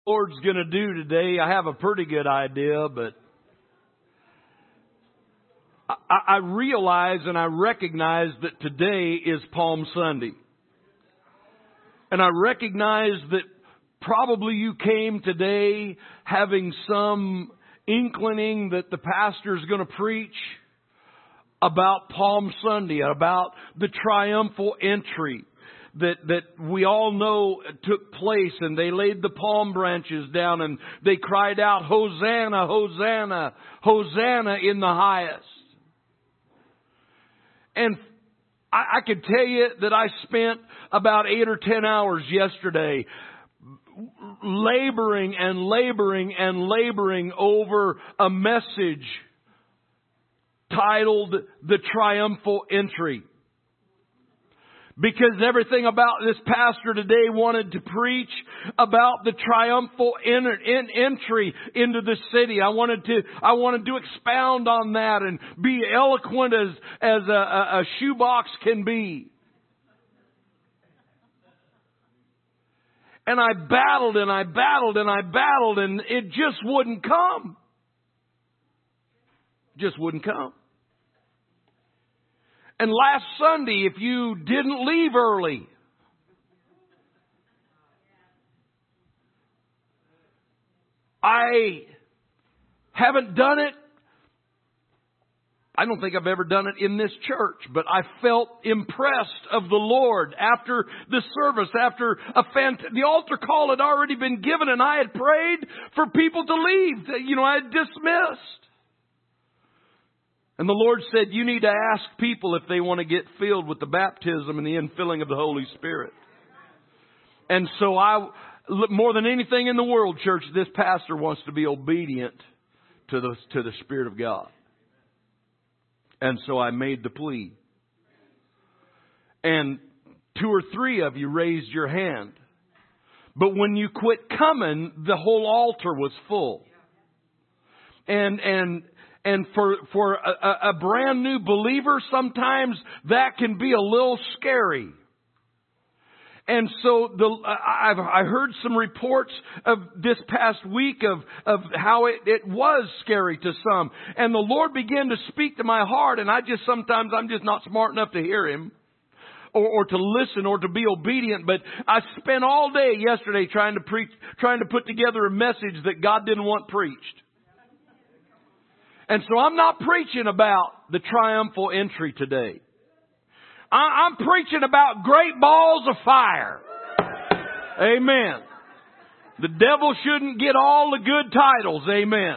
Lord's going to do today, I have a pretty good idea, but I realize and I recognize that today is Palm Sunday. And I recognize that probably you came today having some inkling that the pastor's going to preach about Palm Sunday, about the triumphal entry that we all know took place, and they laid the palm branches down and they cried out, "Hosanna, Hosanna, Hosanna in the highest." And I could tell you that I spent about 8 or 10 hours yesterday laboring and laboring and laboring over a message titled "The Triumphal Entry." Because everything about this pastor today wanted to preach about the triumphal entry into the city. I wanted to expound on that and be eloquent as a shoebox can be. And I battled and I battled and I battled, and it just wouldn't come. Just wouldn't come. And last Sunday, if you didn't leave early, I haven't done it. I don't think I've ever done it in this church, but I felt impressed of the Lord after the service, after the altar call had already been given, and I had prayed for people to leave. I had dismissed. And the Lord said, you need to ask people if they want to get filled with the baptism and the infilling of the Holy Spirit. And so more than anything in the world, church, this pastor wants to be obedient to the Spirit of God. And so I made the plea. And 2 or 3 of you raised your hand. But when you quit coming, the whole altar was full. And for a brand new believer, sometimes that can be a little scary. And so I heard some reports of this past week of how it was scary to some. And the Lord began to speak to my heart, and sometimes I'm just not smart enough to hear Him or to listen or to be obedient. But I spent all day yesterday trying to put together a message that God didn't want preached. And so I'm not preaching about the triumphal entry today. I'm preaching about great balls of fire. Amen. The devil shouldn't get all the good titles. Amen.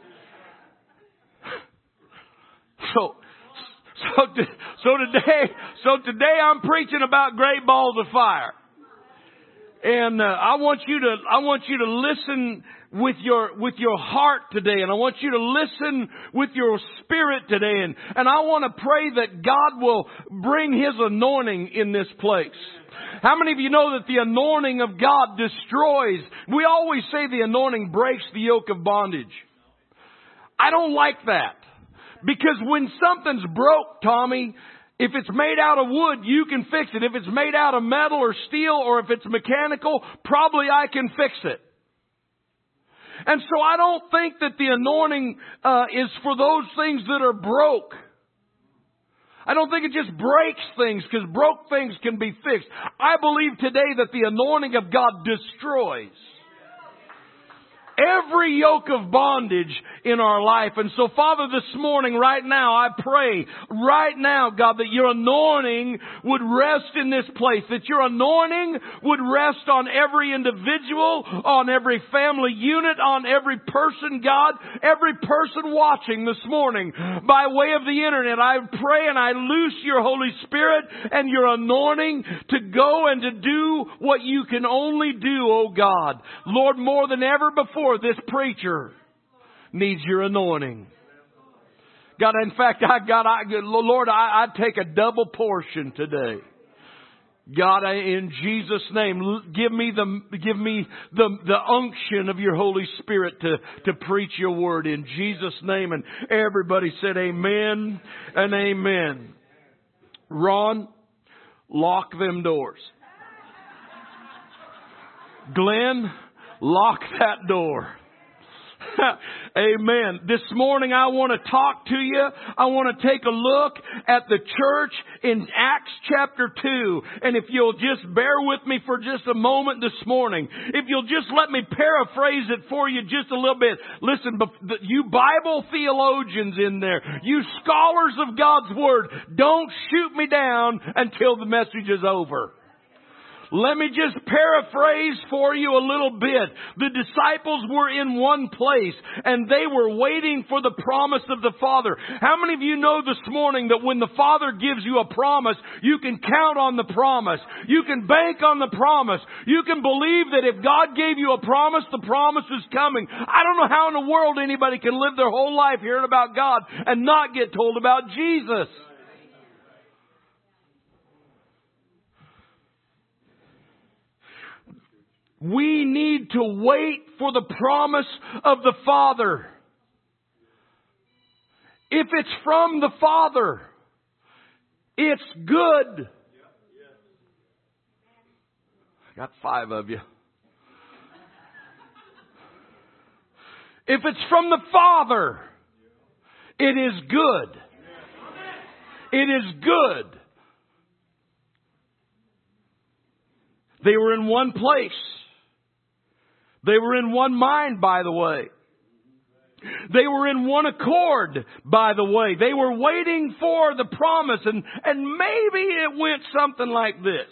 So today I'm preaching about great balls of fire. And I want you to listen with your heart today, and I want you to listen with your spirit today, and I want to pray that God will bring His anointing in this place. How many of you know that the anointing of God destroys? We always say the anointing breaks the yoke of bondage. I don't like that, because when something's broke, Tommy, if it's made out of wood, you can fix it. If it's made out of metal or steel, or if it's mechanical, probably I can fix it. And so I don't think that the anointing is for those things that are broke. I don't think it just breaks things, because broke things can be fixed. I believe today that the anointing of God destroys every yoke of bondage in our life. And so, Father, this morning, right now, I pray, right now, God, that your anointing would rest in this place, that your anointing would rest on every individual, on every family unit, on every person, God, every person watching this morning by way of the internet. I pray and I loose your Holy Spirit and your anointing to go and to do what you can only do, oh God. Lord, more than ever before, this preacher needs your anointing. God, in fact, Lord, I take a double portion today. God, in Jesus' name, give me the unction of your Holy Spirit to preach your word in Jesus' name. And everybody said amen and amen. Ron, lock them doors. Glenn, Lock that door. Amen. This morning I want to talk to you. I want to take a look at the church in Acts chapter 2. And if you'll just bear with me for just a moment this morning, if you'll just let me paraphrase it for you just a little bit. Listen, you Bible theologians in there, you scholars of God's Word, don't shoot me down until the message is over. Let me just paraphrase for you a little bit. The disciples were in one place and they were waiting for the promise of the Father. How many of you know this morning that when the Father gives you a promise, you can count on the promise? You can bank on the promise. You can believe that if God gave you a promise, the promise is coming. I don't know how in the world anybody can live their whole life hearing about God and not get told about Jesus. We need to wait for the promise of the Father. If it's from the Father, it's good. I got 5 of you. If it's from the Father, it is good. It is good. They were in one place. They were in one mind, by the way. They were in one accord, by the way. They were waiting for the promise, and maybe it went something like this.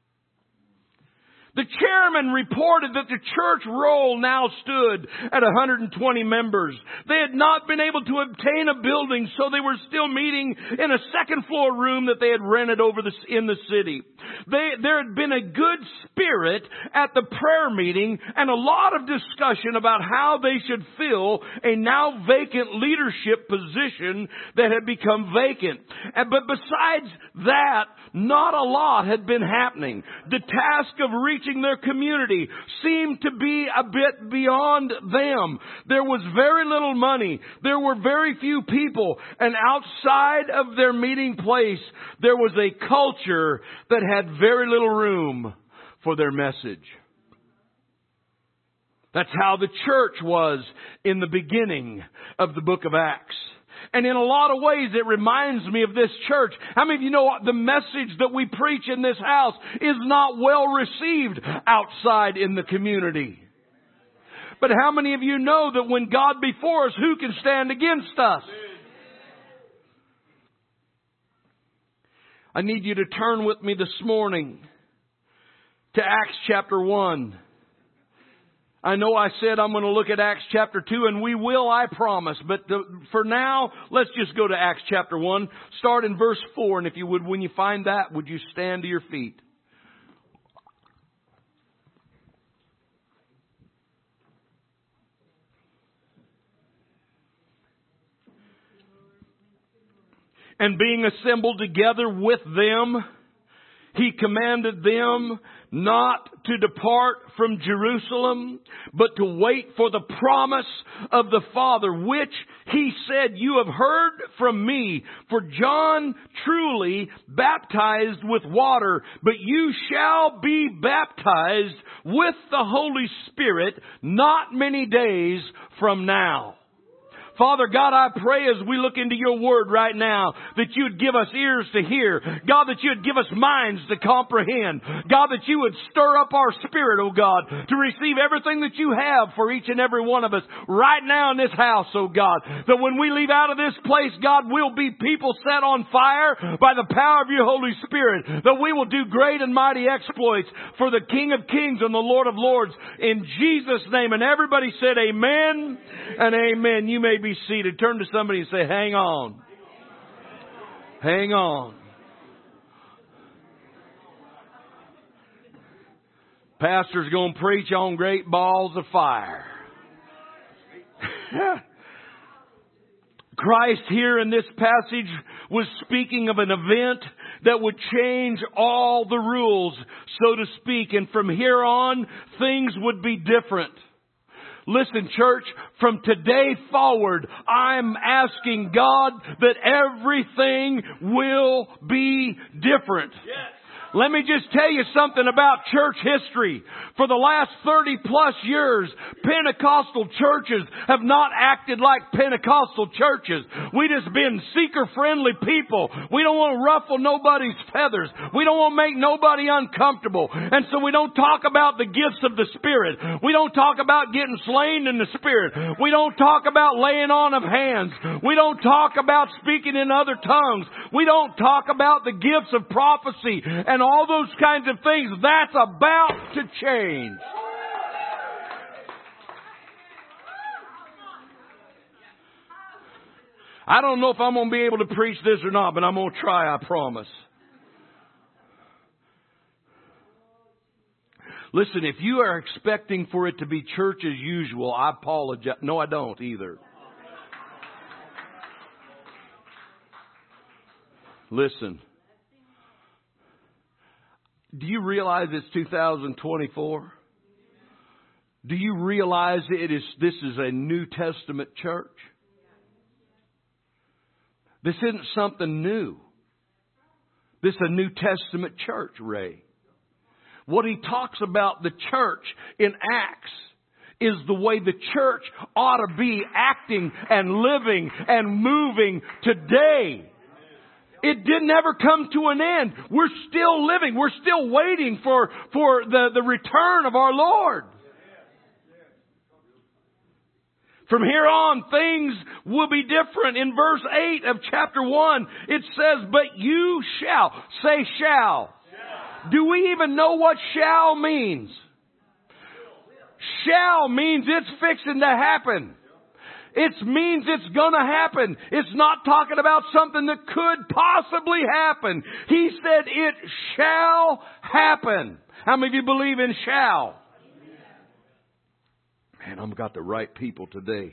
The chairman reported that the church roll now stood at 120 members. They had not been able to obtain a building, so they were still meeting in a second floor room that they had rented in the city. There had been a good spirit at the prayer meeting and a lot of discussion about how they should fill a now vacant leadership position that had become vacant. But besides that, not a lot had been happening. The task of reaching their community seemed to be a bit beyond them. There was very little money. There were very few people. And outside of their meeting place, there was a culture that had very little room for their message. That's how the church was in the beginning of the book of Acts. And in a lot of ways, it reminds me of this church. How many of you know the message that we preach in this house is not well received outside in the community? But how many of you know that when God be for us, who can stand against us? I need you to turn with me this morning to Acts chapter 1. I know I said I'm going to look at Acts chapter 2, and we will, I promise. But for now, let's just go to Acts chapter 1. Start in verse 4, and if you would, when you find that, would you stand to your feet? And being assembled together with them, he commanded them not to depart from Jerusalem, but to wait for the promise of the Father, which he said, you have heard from me. For John truly baptized with water, but you shall be baptized with the Holy Spirit not many days from now. Father God, I pray as we look into your word right now that you would give us ears to hear. God, that you would give us minds to comprehend. God, that you would stir up our spirit, oh God, to receive everything that you have for each and every one of us right now in this house, oh God. That when we leave out of this place, God, we'll be people set on fire by the power of your Holy Spirit. That we will do great and mighty exploits for the King of Kings and the Lord of Lords. In Jesus' name. And everybody said amen and amen. You may be seated. Turn to somebody and say, hang on. Hang on. Pastor's going to preach on great balls of fire. Christ here in this passage was speaking of an event that would change all the rules, so to speak. And from here on, things would be different. Listen, church, from today forward, I'm asking God that everything will be different. Yes. Let me just tell you something about church history. For the last 30 plus years, Pentecostal churches have not acted like Pentecostal churches. We just been seeker-friendly people. We don't want to ruffle nobody's feathers. We don't want to make nobody uncomfortable. And so we don't talk about the gifts of the Spirit. We don't talk about getting slain in the Spirit. We don't talk about laying on of hands. We don't talk about speaking in other tongues. We don't talk about the gifts of prophecy and all those kinds of things. That's about to change. I don't know if I'm going to be able to preach this or not, but I'm going to try, I promise. Listen, if you are expecting for it to be church as usual, I apologize. No, I don't either. Listen. Do you realize it's 2024? Do you realize this is a New Testament church? This isn't something new. This is a New Testament church, Ray. What he talks about the church in Acts is the way the church ought to be acting and living and moving today. It didn't ever come to an end. We're still living. We're still waiting for the return of our Lord. From here on, things will be different. In verse 8 of chapter 1, it says, but you shall. Say shall. Do we even know what shall means? Shall means it's fixing to happen. It means it's going to happen. It's not talking about something that could possibly happen. He said it shall happen. How many of you believe in shall? Man, I've got the right people today.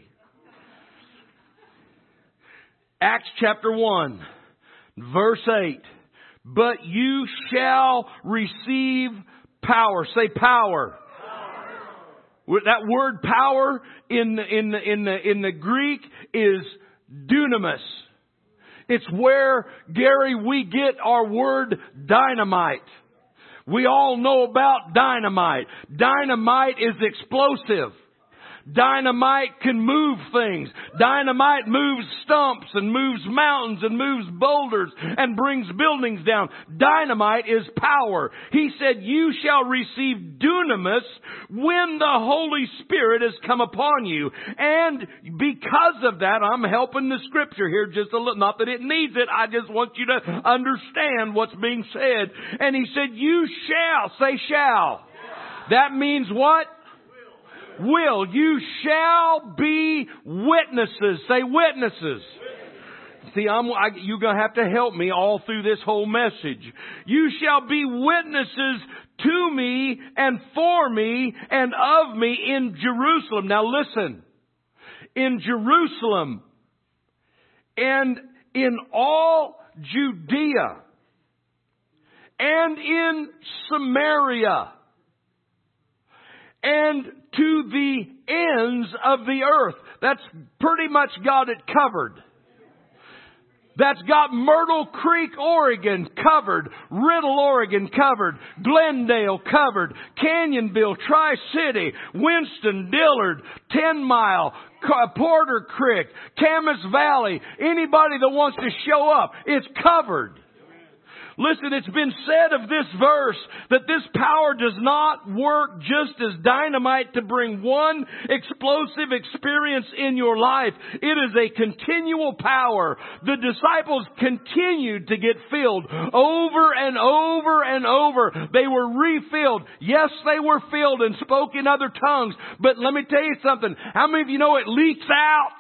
Acts chapter 1, verse 8. But you shall receive power. Say power. That word power in the Greek is dunamis. It's where, Gary, we get our word dynamite. We all know about dynamite. Dynamite is explosive. Dynamite can move things. Dynamite moves stumps and moves mountains and moves boulders and brings buildings down. Dynamite is power. He said, you shall receive dunamis when the Holy Spirit has come upon you. And because of that, I'm helping the scripture here just a little. Not that it needs it. I just want you to understand what's being said. And he said, you shall. Say shall. That means what? Will. You shall be witnesses. Say witnesses. See, you're going to have to help me all through this whole message. You shall be witnesses to me and for me and of me in Jerusalem. Now listen. In Jerusalem and in all Judea and in Samaria and to the ends of the earth. That's pretty much got it covered. That's got Myrtle Creek, Oregon covered. Riddle, Oregon covered. Glendale covered. Canyonville, Tri-City, Winston, Dillard, 10 Mile, Porter Creek, Camas Valley. Anybody that wants to show up, it's covered. Listen, it's been said of this verse that this power does not work just as dynamite to bring one explosive experience in your life. It is a continual power. The disciples continued to get filled over and over and over. They were refilled. Yes, they were filled and spoke in other tongues. But let me tell you something. How many of you know it leaks out?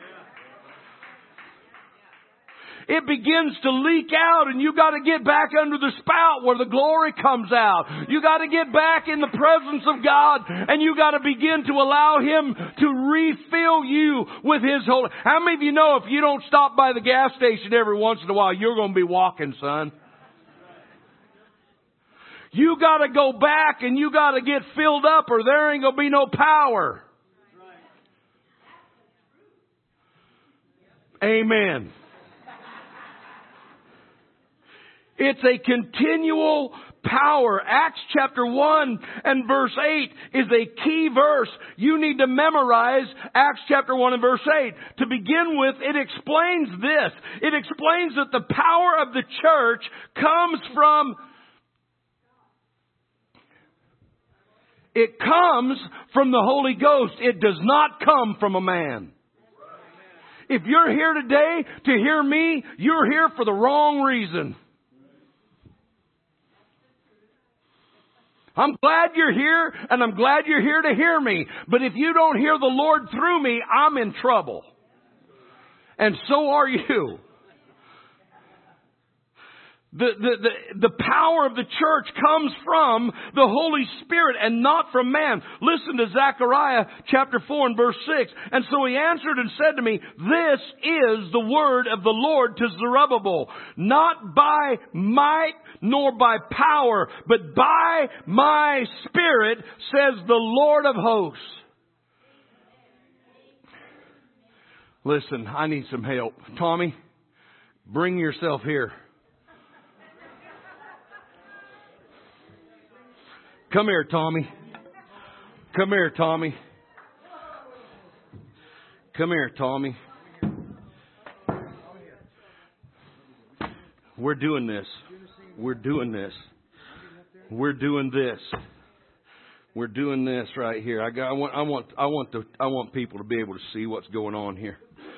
It begins to leak out, and you got to get back under the spout where the glory comes out. You got to get back in the presence of God, and you got to begin to allow Him to refill you with His Holy. How many of you know if you don't stop by the gas station every once in a while, you're going to be walking, son? You got to go back and you got to get filled up, or there ain't going to be no power. Amen. It's a continual power. Acts chapter 1 and verse 8 is a key verse. You need to memorize Acts chapter 1 and verse 8. To begin with, it explains this. It explains that the power of the church comes from the Holy Ghost. It does not come from a man. If you're here today to hear me, you're here for the wrong reason. I'm glad you're here, and I'm glad you're here to hear me. But if you don't hear the Lord through me, I'm in trouble. And so are you. The power of the church comes from the Holy Spirit and not from man. Listen to Zechariah chapter 4 and verse 6. And so he answered and said to me, this is the word of the Lord to Zerubbabel, not by might nor by power, but by my Spirit, says the Lord of hosts. Listen, I need some help. Tommy, bring yourself here. Come here, Tommy. Come here, Tommy. Come here, Tommy. We're doing this. We're doing this. We're doing this. We're doing this right here. I want people to be able to see what's going on here.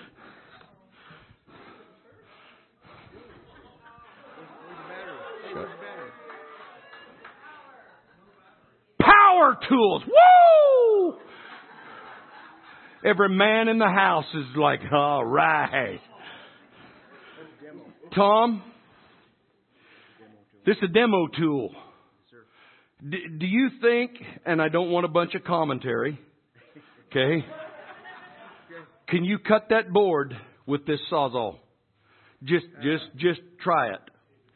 Power tools. Woo! Every man in the house is like, all right. Tom, this is a demo tool. Do you think, and I don't want a bunch of commentary, okay? Can you cut that board with this Sawzall? Just try it.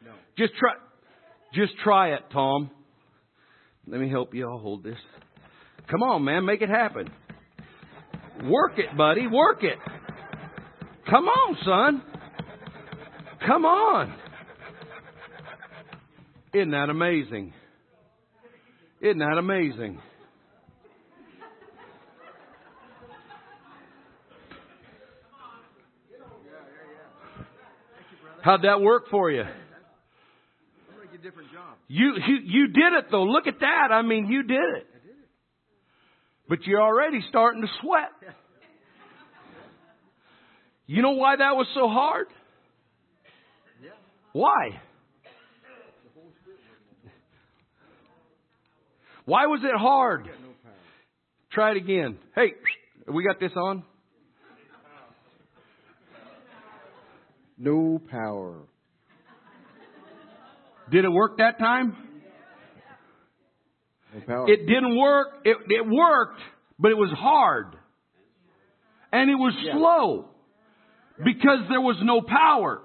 Just try it, Tom. Let me help you. I'll hold this. Come on, man. Make it happen. Work it, buddy. Work it. Come on, son. Come on. Isn't that amazing? Isn't that amazing? How'd that work for you? Different job. You did it though. Look at that. I mean, you did it. I did it. But you're already starting to sweat. You know why that was so hard? Yeah. Why? Why was it hard? No power. Try it again. Hey, we got this on? No power. Did it work that time? No power. It didn't work. It worked, but it was hard. And it was slow because there was no power.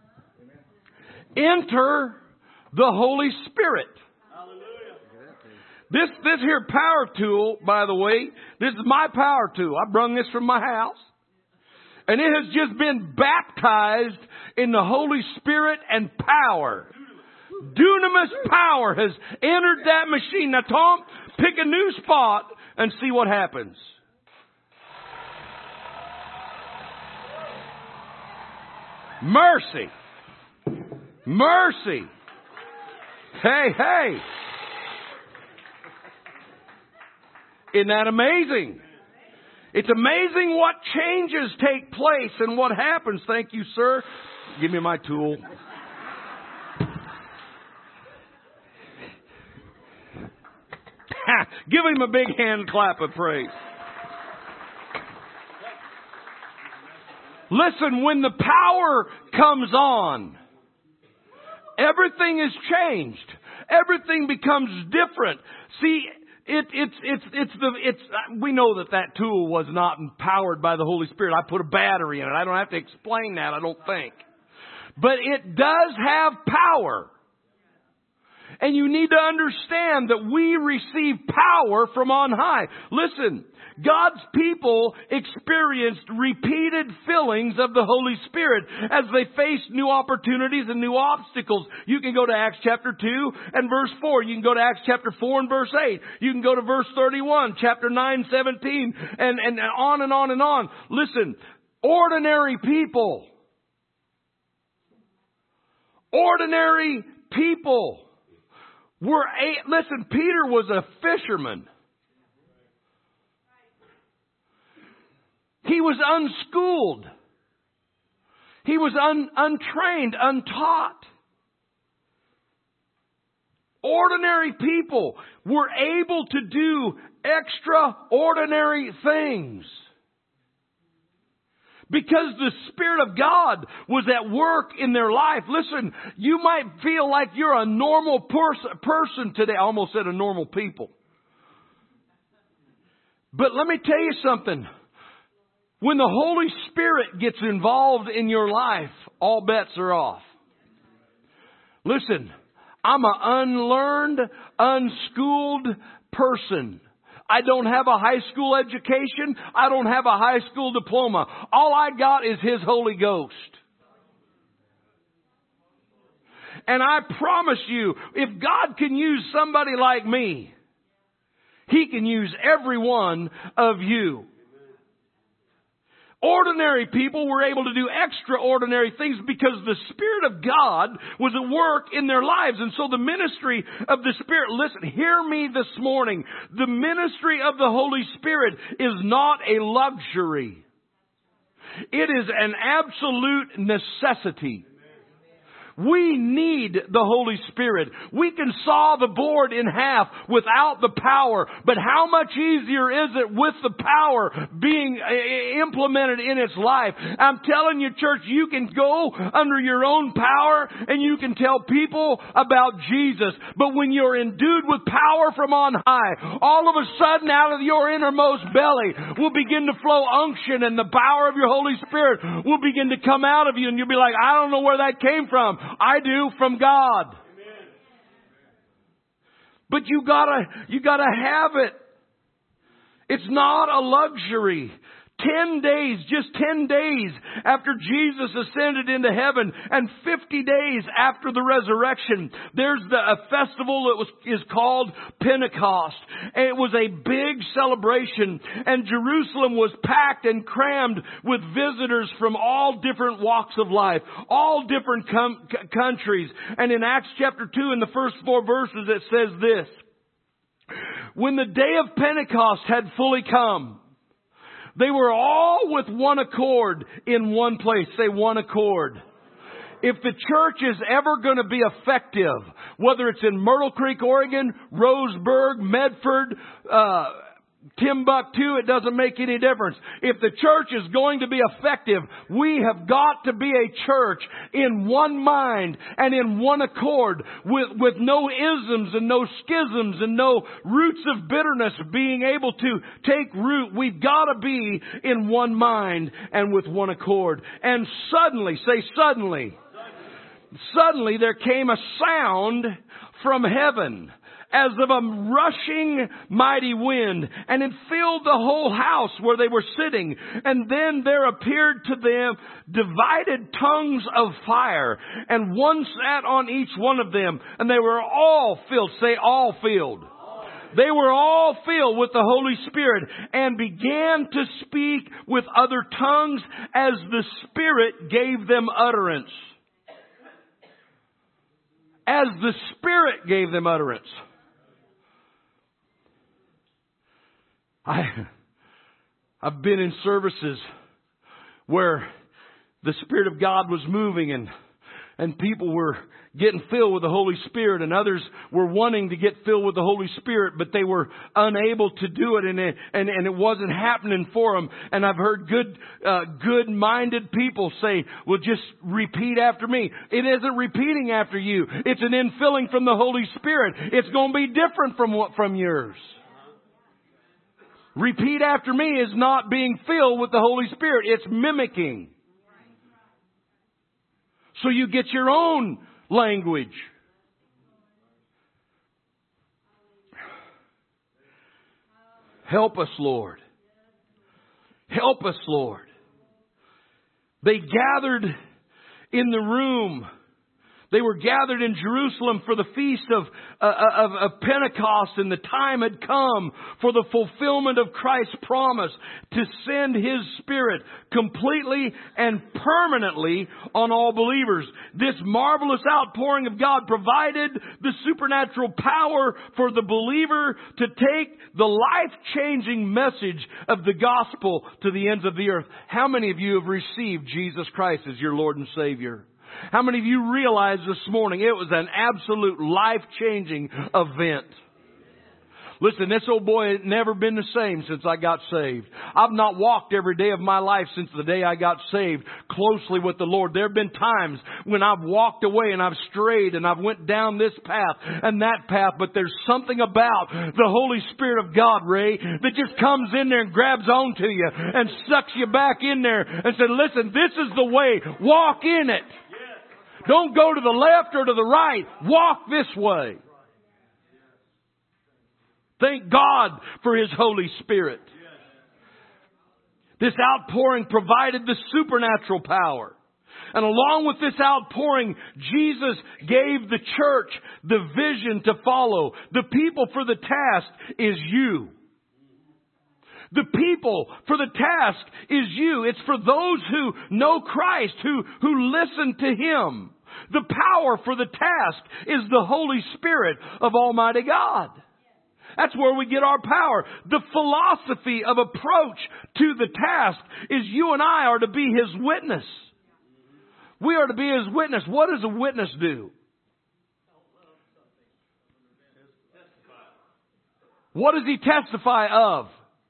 Enter the Holy Spirit. This here power tool, by the way, this is my power tool. I brung this from my house. And it has just been baptized in the Holy Spirit and power. Dunamis power has entered that machine. Now, Tom, pick a new spot and see what happens. Mercy. Mercy. Hey. Isn't that amazing? It's amazing what changes take place and what happens. Thank you, sir. Give me my tool. Give him a big hand clap of praise. Listen, when the power comes on, everything is changed. Everything becomes different. See, we know that tool was not empowered by the Holy Spirit. I put a battery in it. I don't have to explain that, I don't think. But it does have power. And you need to understand that we receive power from on high. Listen, God's people experienced repeated fillings of the Holy Spirit as they faced new opportunities and new obstacles. You can go to Acts chapter 2 and verse 4. You can go to Acts chapter 4 and verse 8. You can go to verse 31, chapter 9, 17, and on and on and on. Listen, ordinary people. Ordinary people listen, Peter was a fisherman. He was unschooled. He was untrained, untaught. Ordinary people were able to do extraordinary things. Because the Spirit of God was at work in their life. Listen, you might feel like you're a normal person today. I almost said a normal people. But let me tell you something. When the Holy Spirit gets involved in your life, all bets are off. Listen, I'm an unlearned, unschooled person. I don't have a high school education. I don't have a high school diploma. All I got is His Holy Ghost. And I promise you, if God can use somebody like me, He can use every one of you. Ordinary people were able to do extraordinary things because the Spirit of God was at work in their lives. And so the ministry of the Spirit, listen, hear me this morning. The ministry of the Holy Spirit is not a luxury. It is an absolute necessity. We need the Holy Spirit. We can saw the board in half without the power. But how much easier is it with the power being implemented in its life? I'm telling you, church, you can go under your own power and you can tell people about Jesus. But when you're endued with power from on high, all of a sudden out of your innermost belly will begin to flow unction, and the power of your Holy Spirit will begin to come out of you, and you'll be like, I don't know where that came from. I do, from God. Amen. But you gotta have it. It's not a luxury. 10 days, just 10 days after Jesus ascended into heaven and 50 days after the resurrection, there's a festival that is called Pentecost. And it was a big celebration, and Jerusalem was packed and crammed with visitors from all different walks of life, all different countries. And in Acts chapter 2, in the first 4 verses, it says this: when the day of Pentecost had fully come, they were all with one accord in one place. Say, one accord. If the church is ever going to be effective, whether it's in Myrtle Creek, Oregon, Roseburg, Medford, Timbuktu, it doesn't make any difference. If the church is going to be effective, we have got to be a church in one mind and in one accord, with no isms and no schisms and no roots of bitterness being able to take root. We've got to be in one mind and with one accord. And suddenly, say suddenly, suddenly there came a sound from heaven, as of a rushing mighty wind, and it filled the whole house where they were sitting. And then there appeared to them divided tongues of fire, and one sat on each one of them, and they were all filled. Say, all filled. They were all filled with the Holy Spirit and began to speak with other tongues as the Spirit gave them utterance. As the Spirit gave them utterance. I've been in services where the Spirit of God was moving and people were getting filled with the Holy Spirit, and others were wanting to get filled with the Holy Spirit, but they were unable to do it, and it wasn't happening for them. And I've heard good-minded people say, well, just repeat after me. It isn't repeating after you. It's an infilling from the Holy Spirit. It's going to be different from yours. Repeat after me is not being filled with the Holy Spirit. It's mimicking. So you get your own language. Help us, Lord. Help us, Lord. They gathered in the room. They were gathered in Jerusalem for the feast of Pentecost, and the time had come for the fulfillment of Christ's promise to send His Spirit completely and permanently on all believers. This marvelous outpouring of God provided the supernatural power for the believer to take the life-changing message of the gospel to the ends of the earth. How many of you have received Jesus Christ as your Lord and Savior? How many of you realize this morning it was an absolute life-changing event? Listen, this old boy had never been the same since I got saved. I've not walked every day of my life since the day I got saved closely with the Lord. There have been times when I've walked away and I've strayed and I've went down this path and that path, but there's something about the Holy Spirit of God, Ray, that just comes in there and grabs onto you and sucks you back in there and said, listen, this is the way. Walk in it. Don't go to the left or to the right. Walk this way. Thank God for His Holy Spirit. This outpouring provided the supernatural power. And along with this outpouring, Jesus gave the church the vision to follow. The people for the task is you. The people for the task is you. It's for those who know Christ, who listen to Him. The power for the task is the Holy Spirit of Almighty God. That's where we get our power. The philosophy of approach to the task is you and I are to be His witness. We are to be His witness. What does a witness do? What does he testify of?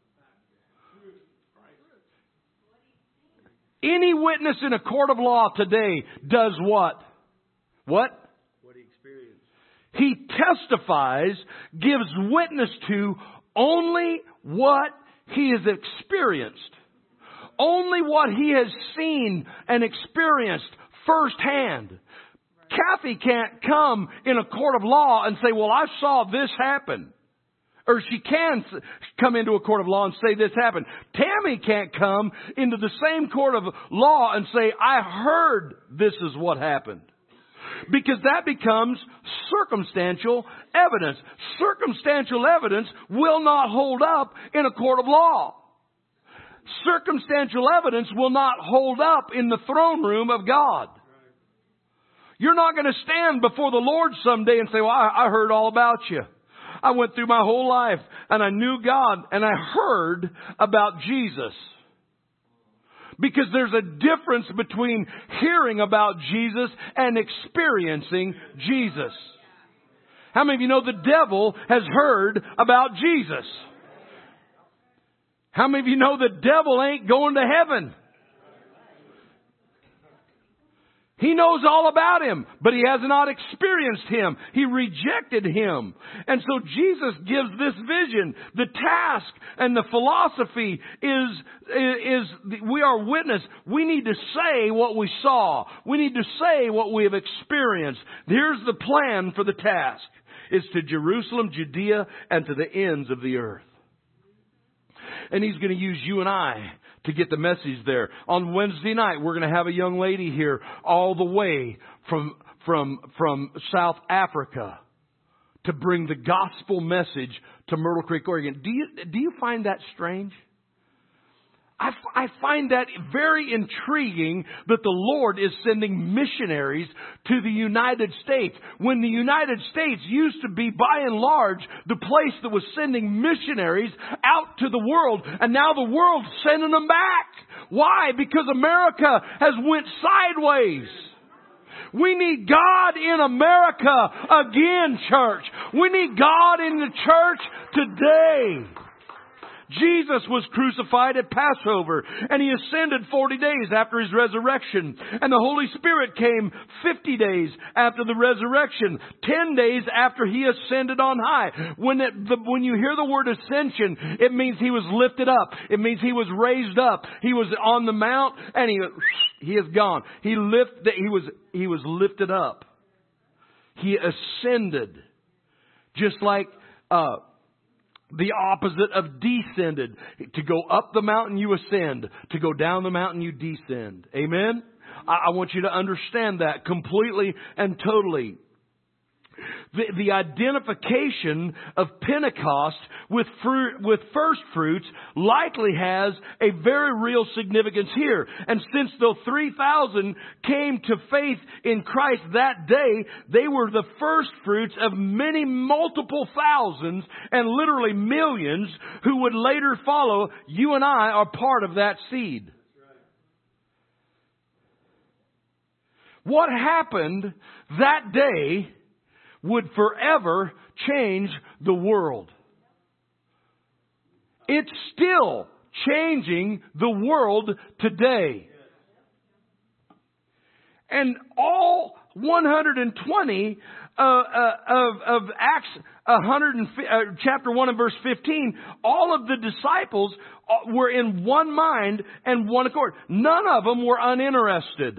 Any witness in a court of law today does what? What? What he experienced. He testifies, gives witness to only what he has experienced. Only what he has seen and experienced firsthand. Kathy can't come in a court of law and say, well, I saw this happen. Or she can come into a court of law and say this happened. Tammy can't come into the same court of law and say, I heard this is what happened. Because that becomes circumstantial evidence. Circumstantial evidence will not hold up in a court of law. Circumstantial evidence will not hold up in the throne room of God. You're not going to stand before the Lord someday and say, well, I heard all about you. I went through my whole life and I knew God and I heard about Jesus. Because there's a difference between hearing about Jesus and experiencing Jesus. How many of you know the devil has heard about Jesus? How many of you know the devil ain't going to heaven? He knows all about Him, but he has not experienced Him. He rejected Him. And so Jesus gives this vision. The task and the philosophy is we are witness. We need to say what we saw. We need to say what we have experienced. Here's the plan for the task. It's to Jerusalem, Judea, and to the ends of the earth. And He's going to use you and I to get the message there. On Wednesday night, we're going to have a young lady here all the way from South Africa to bring the gospel message to Myrtle Creek, Oregon. Do you find that strange? I find that very intriguing that the Lord is sending missionaries to the United States when the United States used to be, by and large, the place that was sending missionaries out to the world, and now the world's sending them back. Why? Because America has went sideways. We need God in America again, church. We need God in the church today. Jesus was crucified at Passover, and He ascended 40 days after His resurrection. And the Holy Spirit came 50 days after the resurrection, 10 days after He ascended on high. When you hear the word ascension, it means He was lifted up. It means He was raised up. He was on the mount, and He is gone. He was lifted up. He ascended, just like The opposite of descended. To go up the mountain you ascend. To go down the mountain you descend. Amen? I want you to understand that completely and totally. The identification of Pentecost with first fruits likely has a very real significance here. And since the 3,000 came to faith in Christ that day, they were the first fruits of many multiple thousands and literally millions who would later follow. You and I are part of that seed. What happened that day would forever change the world. It's still changing the world today. And all 120 of Acts chapter 1 and verse 15, all of the disciples were in one mind and one accord. None of them were uninterested.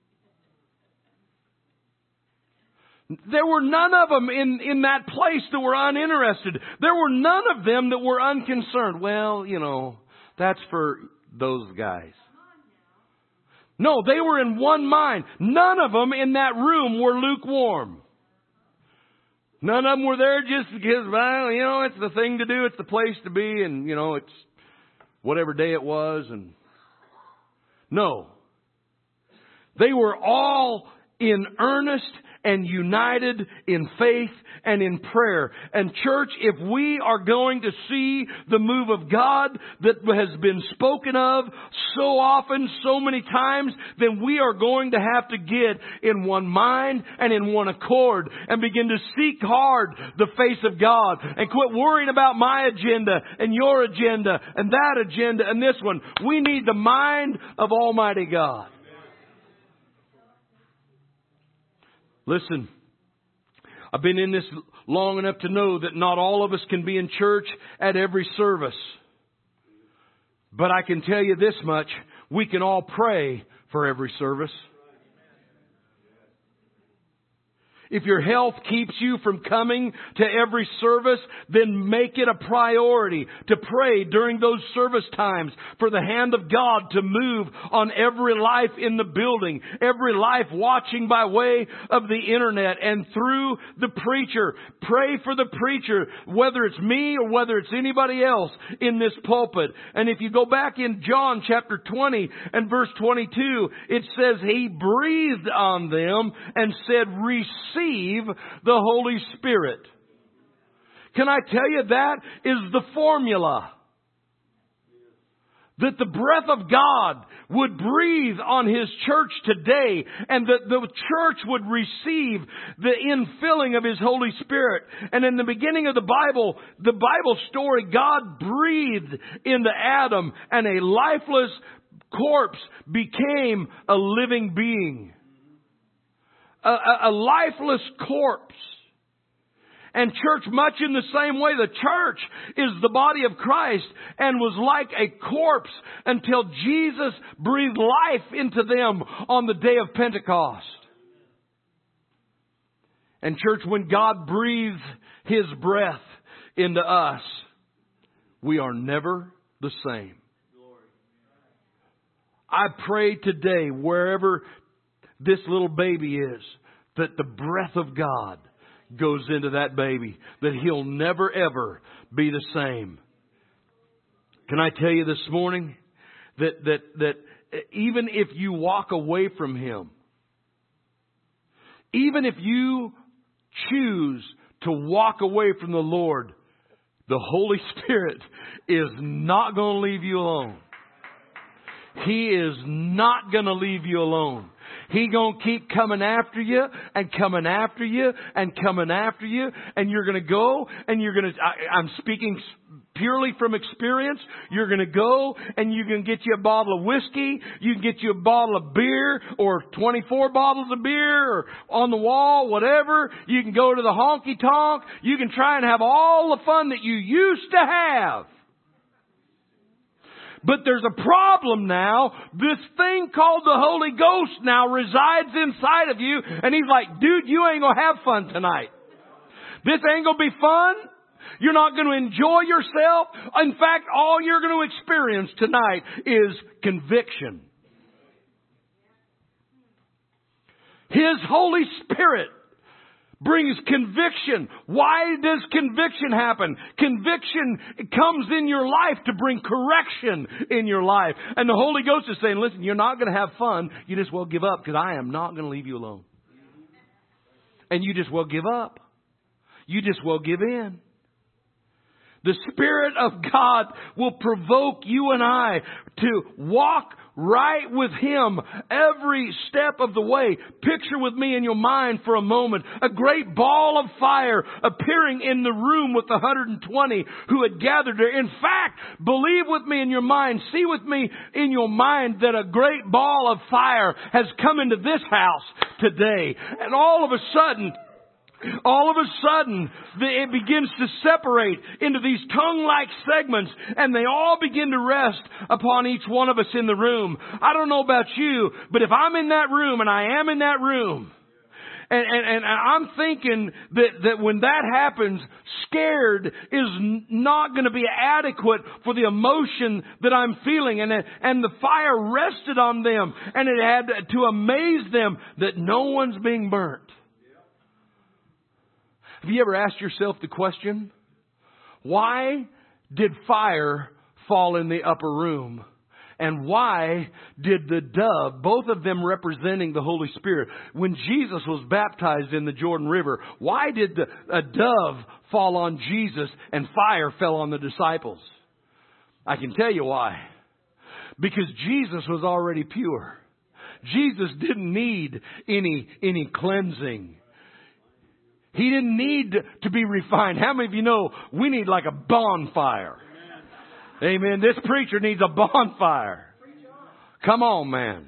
There were none of them in that place that were uninterested. There were none of them that were unconcerned. Well, that's for those guys. No, they were in one mind. None of them in that room were lukewarm. None of them were there just because, well, it's the thing to do. It's the place to be. And, it's whatever day it was. And no. They were all in earnest and united in faith and in prayer. And church, if we are going to see the move of God that has been spoken of so often, so many times, then we are going to have to get in one mind and in one accord and begin to seek hard the face of God and quit worrying about my agenda and your agenda and that agenda and this one. We need the mind of Almighty God. Listen, I've been in this long enough to know that not all of us can be in church at every service. But I can tell you this much, we can all pray for every service. If your health keeps you from coming to every service, then make it a priority to pray during those service times for the hand of God to move on every life in the building, every life watching by way of the internet and through the preacher. Pray for the preacher, whether it's me or whether it's anybody else in this pulpit. And if you go back in John chapter 20 and verse 22, it says He breathed on them and said, receive the Holy Spirit. Can I tell you, that is the formula? That the breath of God would breathe on His church today, and that the church would receive the infilling of His Holy Spirit. And in the beginning of the Bible story, God breathed into Adam, and a lifeless corpse became a living being. A lifeless corpse. And church, much in the same way, the church is the body of Christ and was like a corpse until Jesus breathed life into them on the day of Pentecost. And church, when God breathes His breath into us, we are never the same. I pray today, wherever this little baby is, that the breath of God goes into that baby, that he'll never ever be the same. Can I tell you this morning that even if you walk away from Him, even if you choose to walk away from the Lord, the Holy Spirit is not going to leave you alone. He is not going to leave you alone. He gonna keep coming after you and coming after you and coming after you, and you're gonna go and you're gonna. I'm speaking purely from experience. You're gonna go and you can get you a bottle of whiskey, you can get you a bottle of beer or 24 bottles of beer or on the wall, whatever. You can go to the honky tonk. You can try and have all the fun that you used to have. But there's a problem now. This thing called the Holy Ghost now resides inside of you. And He's like, dude, you ain't going to have fun tonight. This ain't going to be fun. You're not going to enjoy yourself. In fact, all you're going to experience tonight is conviction. His Holy Spirit brings conviction. Why does conviction happen? Conviction comes in your life to bring correction in your life. And the Holy Ghost is saying, listen, you're not going to have fun. You just will give up, because I am not going to leave you alone. And you just will give up. You just will give in. The Spirit of God will provoke you and I to walk right with Him every step of the way. Picture with me in your mind for a moment a great ball of fire appearing in the room with the 120 who had gathered there. In fact, believe with me in your mind, see with me in your mind that a great ball of fire has come into this house today. And all of a sudden, it begins to separate into these tongue-like segments, and they all begin to rest upon each one of us in the room. I don't know about you, but if I'm in that room, and I am in that room, and I'm thinking that when that happens, scared is not going to be adequate for the emotion that I'm feeling. And the fire rested on them, and it had to amaze them that no one's being burnt. Have you ever asked yourself the question, why did fire fall in the upper room? And why did the dove, both of them representing the Holy Spirit, when Jesus was baptized in the Jordan River, why did a dove fall on Jesus and fire fell on the disciples? I can tell you why. Because Jesus was already pure. Jesus didn't need any cleansing. He didn't need to be refined. How many of you know we need like a bonfire? Amen. This preacher needs a bonfire. Come on, man.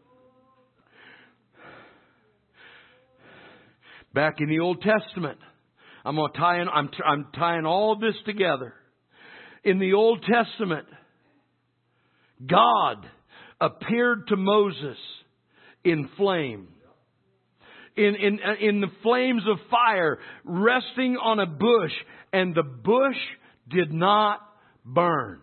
Back in the Old Testament, I'm tying all of this together. In the Old Testament, God appeared to Moses in flame. In the flames of fire, resting on a bush, and the bush did not burn.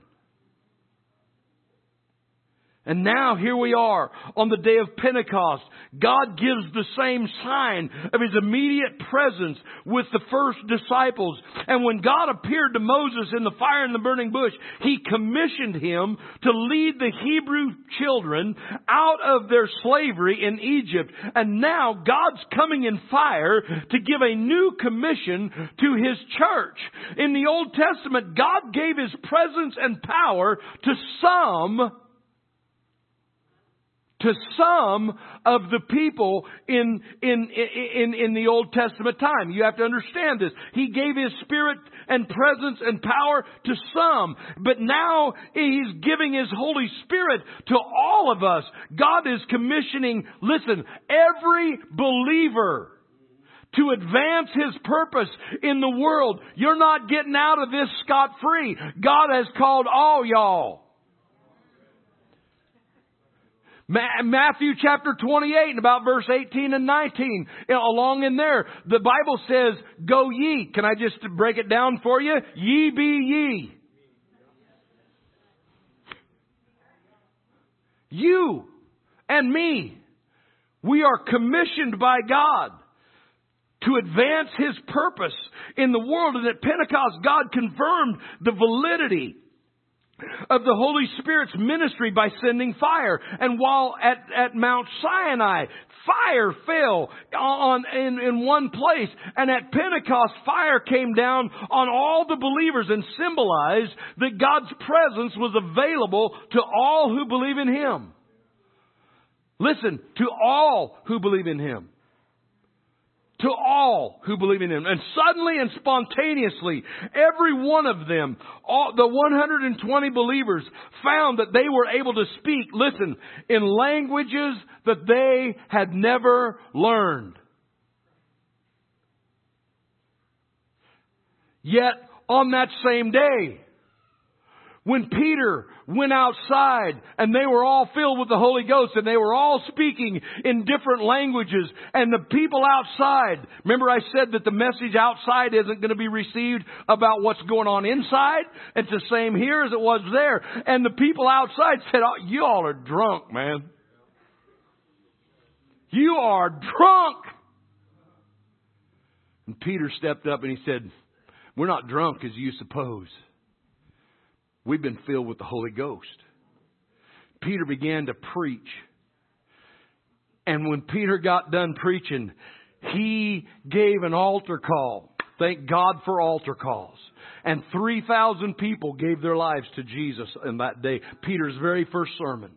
And now here we are on the day of Pentecost. God gives the same sign of His immediate presence with the first disciples. And when God appeared to Moses in the fire and the burning bush, He commissioned him to lead the Hebrew children out of their slavery in Egypt. And now God's coming in fire to give a new commission to His church. In the Old Testament, God gave His presence and power to some of the people in the Old Testament time. You have to understand this. He gave His Spirit and presence and power to some. But now He's giving His Holy Spirit to all of us. God is commissioning, listen, every believer to advance His purpose in the world. You're not getting out of this scot-free. God has called all y'all. Matthew chapter 28 and about verse 18 and 19. Along in there, the Bible says, go ye. Can I just break it down for you? Ye be ye. You and me, we are commissioned by God to advance His purpose in the world. And at Pentecost, God confirmed the validity of the Holy Spirit's ministry by sending fire. And while at Mount Sinai, fire fell in one place, and at Pentecost, fire came down on all the believers and symbolized that God's presence was available to all who believe in Him. Listen, to all who believe in Him. To all who believe in Him. And suddenly and spontaneously, every one of them, the 120 believers, found that they were able to speak, listen, in languages that they had never learned. Yet, on that same day, when Peter went outside and they were all filled with the Holy Ghost and they were all speaking in different languages, and the people outside, remember I said that the message outside isn't going to be received about what's going on inside? It's the same here as it was there. And the people outside said, "Oh, you all are drunk, man. You are drunk." And Peter stepped up and he said, "We're not drunk as you suppose. We've been filled with the Holy Ghost." Peter began to preach. And when Peter got done preaching, he gave an altar call. Thank God for altar calls. And 3,000 people gave their lives to Jesus in that day. Peter's very first sermon.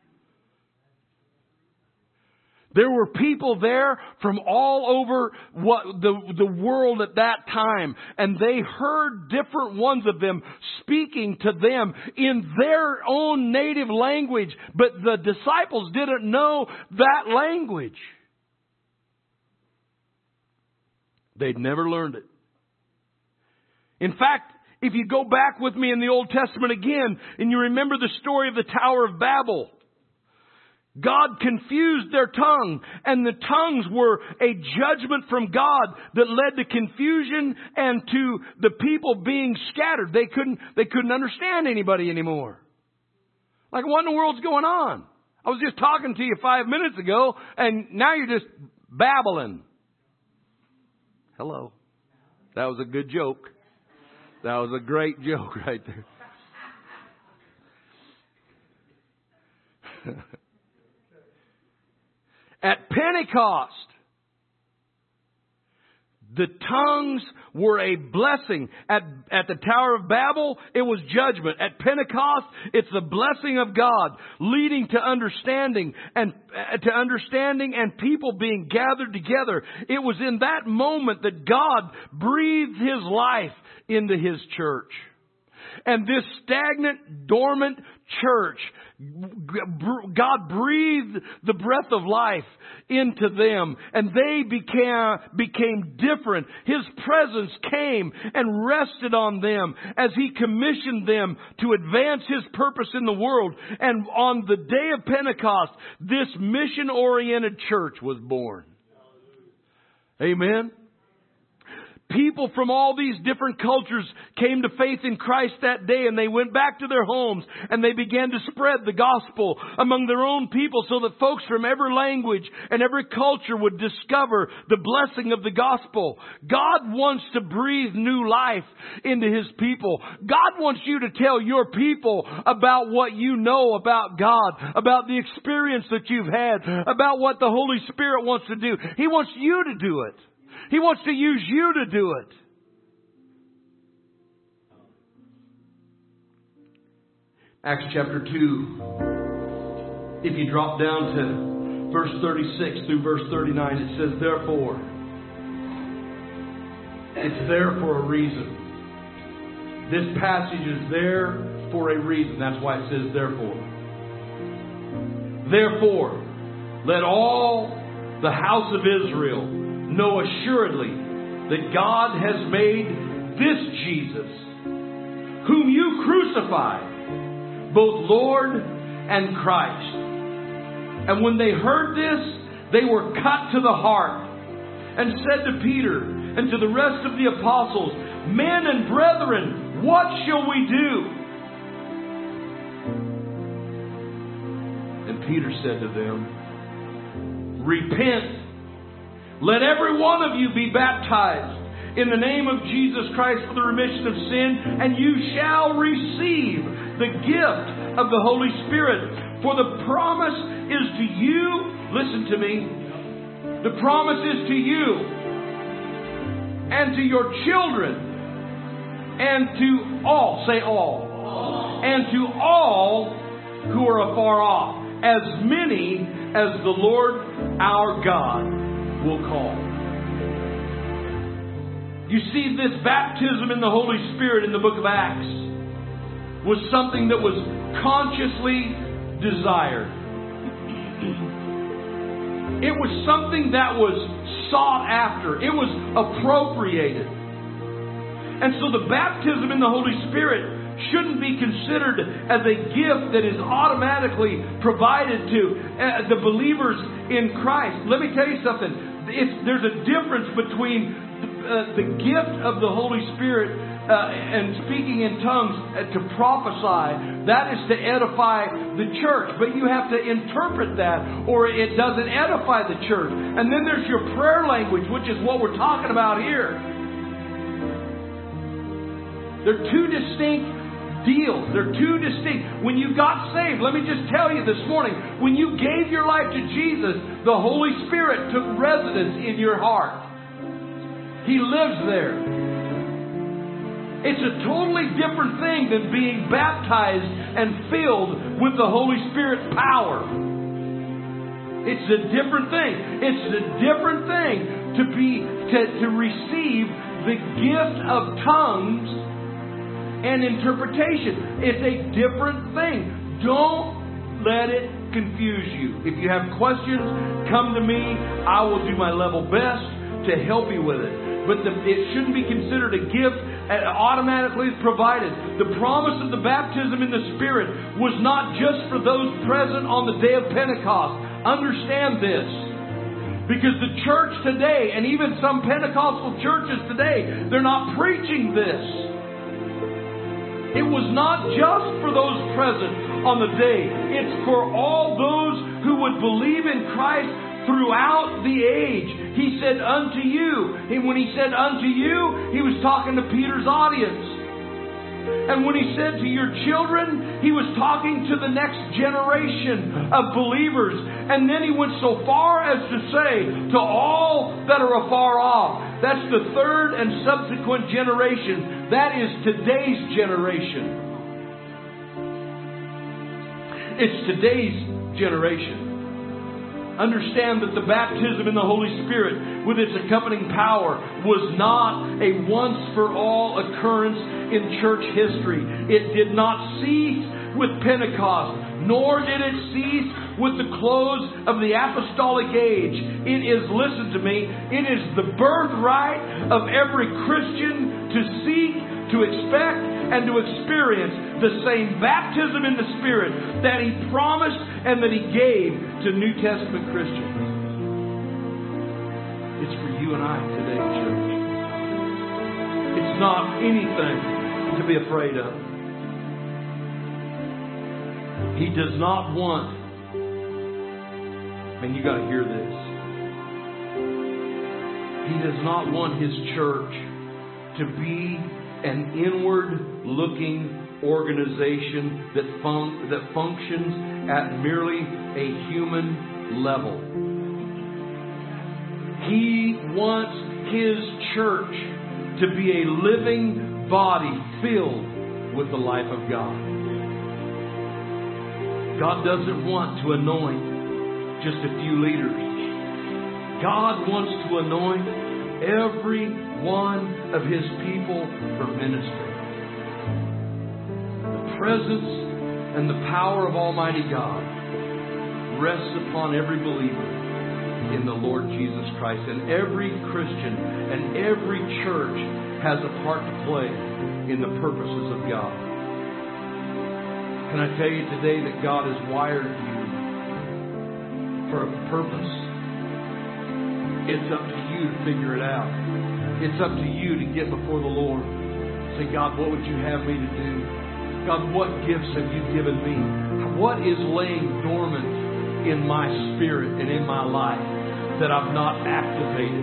There were people there from all over the world at that time. And they heard different ones of them speaking to them in their own native language. But the disciples didn't know that language. They'd never learned it. In fact, if you go back with me in the Old Testament again, and you remember the story of the Tower of Babel, God confused their tongue, and the tongues were a judgment from God that led to confusion and to the people being scattered. They couldn't understand anybody anymore. Like, what in the world's going on? I was just talking to you 5 minutes ago, and now you're just babbling. Hello. That was a good joke. That was a great joke right there. At Pentecost, the tongues were a blessing. At the Tower of Babel, it was judgment. At Pentecost, it's the blessing of God leading to understanding and people being gathered together. It was in that moment that God breathed His life into His church. And this stagnant, dormant church, God breathed the breath of life into them, and they became different. His presence came and rested on them as He commissioned them to advance His purpose in the world. And on the day of Pentecost, this mission-oriented church was born. Amen. People from all these different cultures came to faith in Christ that day, and they went back to their homes and they began to spread the gospel among their own people so that folks from every language and every culture would discover the blessing of the gospel. God wants to breathe new life into His people. God wants you to tell your people about what you know about God, about the experience that you've had, about what the Holy Spirit wants to do. He wants you to do it. He wants to use you to do it. Acts chapter 2. If you drop down to verse 36 through verse 39, it says, therefore. It's there for a reason. This passage is there for a reason. That's why it says therefore. Therefore, let all the house of Israel know assuredly that God has made this Jesus, whom you crucified, both Lord and Christ. And when they heard this, they were cut to the heart and said to Peter and to the rest of the apostles, men and brethren, what shall we do? And Peter said to them, repent. Let every one of you be baptized in the name of Jesus Christ for the remission of sin, and you shall receive the gift of the Holy Spirit. For the promise is to you, listen to me, the promise is to you and to your children and to all, say all, and to all who are afar off, as many as the Lord our God will call. You see, this baptism in the Holy Spirit in the book of Acts was something that was consciously desired. It was something that was sought after. It was appropriated. And so the baptism in the Holy Spirit shouldn't be considered as a gift that is automatically provided to the believers in Christ. Let me tell you something. There's a difference between the gift of the Holy Spirit and speaking in tongues to prophesy. That is to edify the church. But you have to interpret that or it doesn't edify the church. And then there's your prayer language, which is what we're talking about here. They're two distinct deals. They're two distinct. When you got saved, let me just tell you this morning, when you gave your life to Jesus, the Holy Spirit took residence in your heart. He lives there. It's a totally different thing than being baptized and filled with the Holy Spirit power. It's a different thing. It's a different thing to receive the gift of tongues and interpretation. It's a different thing. Don't let it confuse you. If you have questions, come to me. I will do my level best to help you with it. But it shouldn't be considered a gift automatically provided. The promise of the baptism in the Spirit was not just for those present on the day of Pentecost. Understand this. Because the church today, and even some Pentecostal churches today, they're not preaching this. It was not just for those present on the day. It's for all those who would believe in Christ throughout the age. He said, unto you. And when He said, unto you, He was talking to Peter's audience. And when He said to your children, He was talking to the next generation of believers. And then He went so far as to say, to all that are afar off. That's the third and subsequent generation. That is today's generation. It's today's generation. Understand that the baptism in the Holy Spirit with its accompanying power was not a once-for-all occurrence in church history. It did not cease with Pentecost, nor did it cease with the close of the apostolic age. It is, listen to me, it is the birthright of every Christian to seek, to expect, and to experience the same baptism in the Spirit that He promised and that He gave to New Testament Christians. It's for you and I today, church. It's not anything to be afraid of. He does not want, and you got to hear this, He does not want His church to be an inward-looking organization that functions at merely a human level. He wants His church to be a living body filled with the life of God. God doesn't want to anoint just a few leaders. God wants to anoint every one of His people for ministry. The presence and the power of Almighty God rests upon every believer in the Lord Jesus Christ. And every Christian and every church has a part to play in the purposes of God. Can I tell you today that God has wired you for a purpose? It's up to you to figure it out. It's up to you to get before the Lord. Say, God, what would you have me to do? God, what gifts have you given me? What is laying dormant in my spirit and in my life that I've not activated?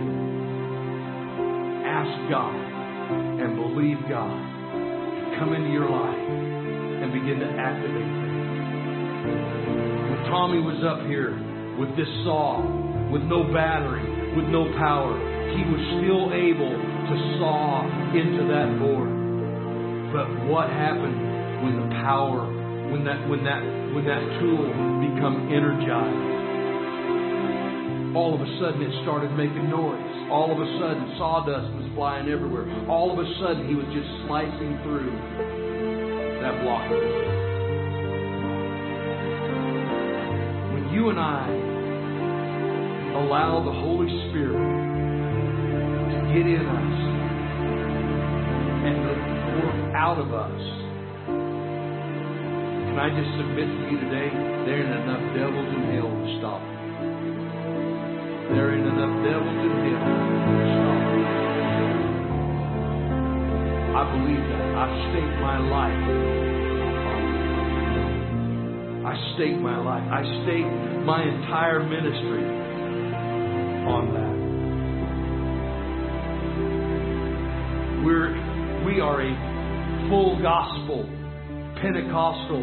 Ask God and believe God to come into your life and begin to activate things. When Tommy was up here with this saw, with no battery, with no power, he was still able to saw into that board. But what happened when the power, when that tool become energized? All of a sudden it started making noise. All of a sudden sawdust was flying everywhere. All of a sudden he was just slicing through that block of wood. When you and I allow the Holy Spirit to get in us and to work out of us Can I just submit to you today? There ain't enough devils in hell to stop me. There ain't enough devils in hell to stop me. I believe that. I stake my life on that. I stake my life. I stake my entire ministry on that. We are a full gospel, Pentecostal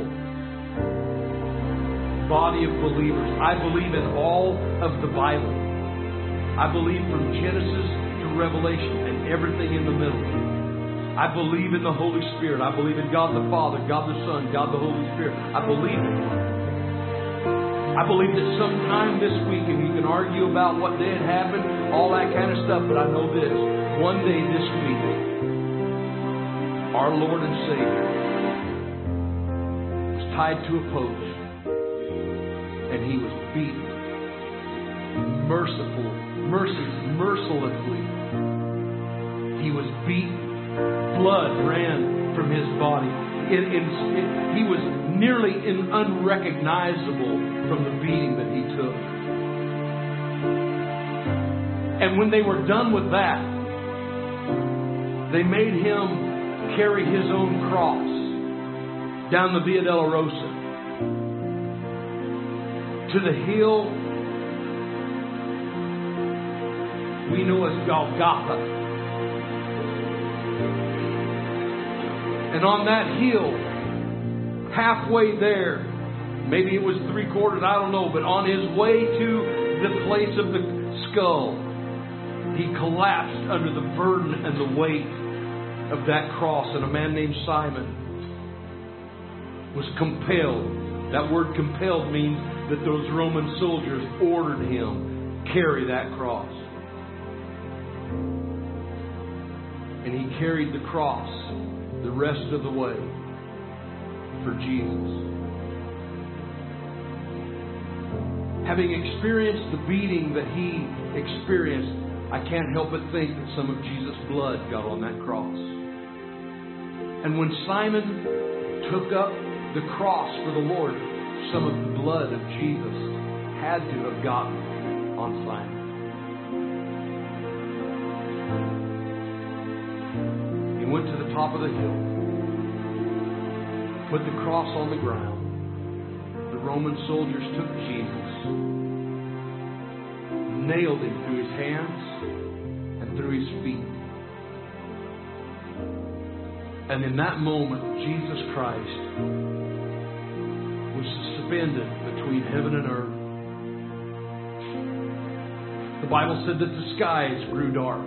body of believers. I believe in all of the Bible. I believe from Genesis to Revelation and everything in the middle. I believe in the Holy Spirit. I believe in God the Father, God the Son, God the Holy Spirit. I believe in Him. I believe that sometime this week, and you can argue about what day it happened, all that kind of stuff, but I know this. One day this week, our Lord and Savior was tied to a post, and He was beaten mercilessly. He was beaten. Blood ran from His body. He was nearly unrecognizable from the beating that He took. And when they were done with that, they made Him carry His own cross down the Via Dolorosa to the hill we know as Golgotha. And on that hill, halfway there, maybe it was 3/4, I don't know, but on His way to the place of the skull, He collapsed under the burden and the weight of that cross, and a man named Simon was compelled. That word compelled means that those Roman soldiers ordered him carry that cross. And he carried the cross the rest of the way for Jesus. Having experienced the beating that He experienced, I can't help but think that some of Jesus' blood got on that cross. And when Simon took up the cross for the Lord, some of the blood of Jesus had to have gotten on Simon. He went to the top of the hill, put the cross on the ground. The Roman soldiers took Jesus, nailed Him through His hands and through His feet. And in that moment, Jesus Christ was suspended between heaven and earth. The Bible said that the skies grew dark,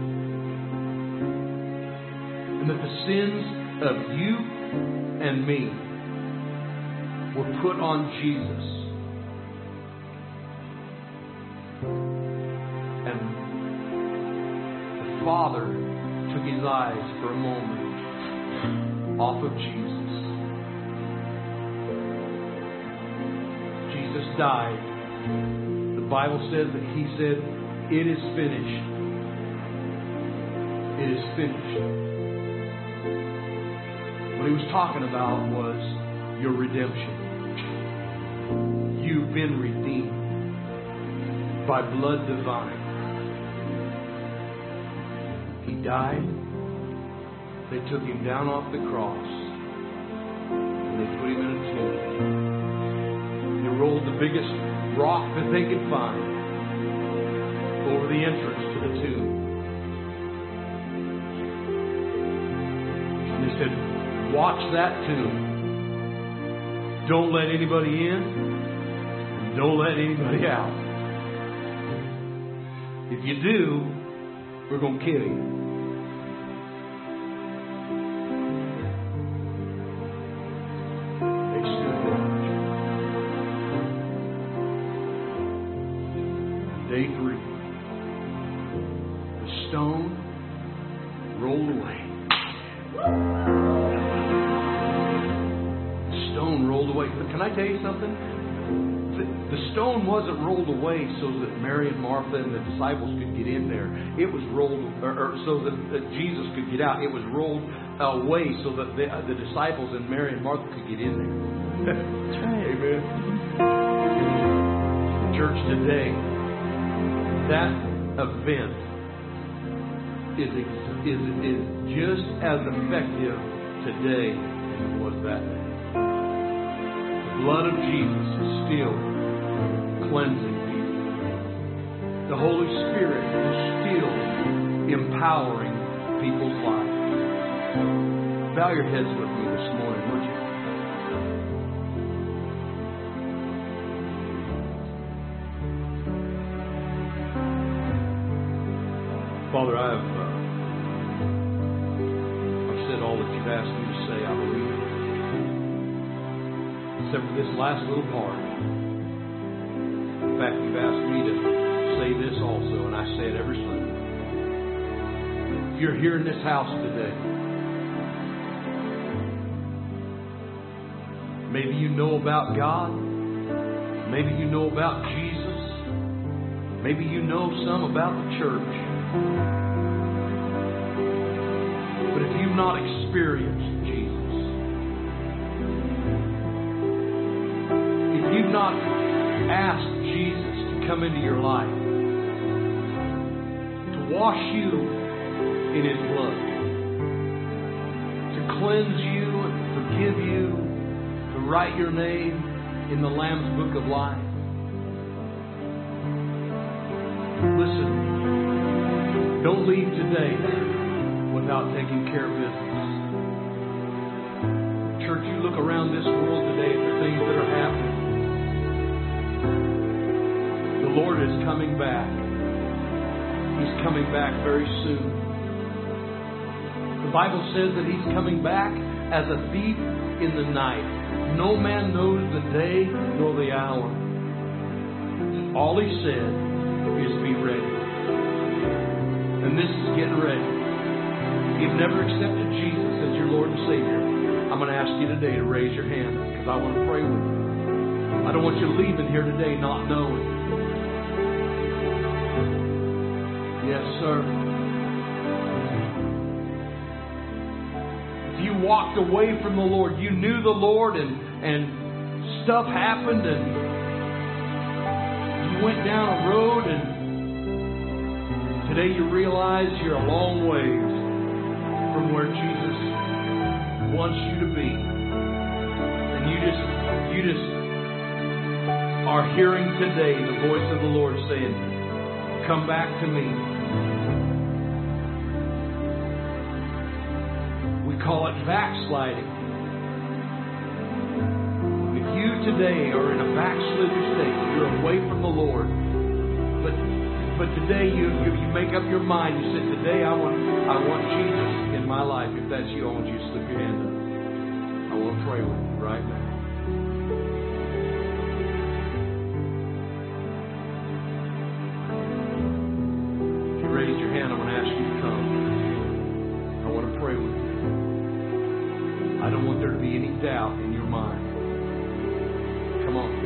and that the sins of you and me were put on Jesus. And the Father took His eyes for a moment off of Jesus. Jesus died. The Bible says that He said, "It is finished. It is finished." What He was talking about was your redemption. You've been redeemed by blood divine. He died. They took Him down off the cross and they put Him in a tomb. They rolled the biggest rock that they could find over the entrance to the tomb. And they said, "Watch that tomb. Don't let anybody in. And don't let anybody out. If you do, we're going to kill you." They stood there. Day 3. The stone rolled away. Rolled away. But can I tell you something? The stone wasn't rolled away so that Mary and Martha and the disciples could get in there. It was rolled, or so that Jesus could get out. It was rolled away so that the disciples and Mary and Martha could get in there. That's right. Amen. Church, today, that event is just as effective today as it was that day. The blood of Jesus is still cleansing people. The Holy Spirit is still empowering people's lives. Bow your heads with me this morning, would you? Father, I've said all that you've asked me to say, I believe. Except for this last little part. In fact, you've asked me to say this also, and I say it every Sunday. If you're here in this house today, maybe you know about God. Maybe you know about Jesus. Maybe you know some about the church. But if you've not experienced Jesus, if you've not asked Jesus to come into your life, to wash you in His blood, to cleanse you and forgive you, to write your name in the Lamb's Book of Life, listen, don't leave today without taking care of business. Church, you look around this world today at the things that are happening. The Lord is coming back. He's coming back very soon. The Bible says that He's coming back as a thief in the night. No man knows the day nor the hour. All He said is be ready. And this is getting ready. If you've never accepted Jesus as your Lord and Savior, I'm going to ask you today to raise your hand because I want to pray with you. I don't want you leaving here today not knowing. Yes, sir. If you walked away from the Lord, you knew the Lord and stuff happened and you went down a road and today you realize you're a long ways from where Jesus wants you to be. And you just are hearing today the voice of the Lord saying, come back to me. We call it backsliding. If you today are in a backslidden state, you're away from the Lord, but today you make up your mind. You say, today I want Jesus in my life. If that's you, I want you to slip your hand up. I want to pray with you right now. If you raised your hand, I'm going to ask you to come. I want to pray with you. I don't want there to be any doubt in your mind. Come on.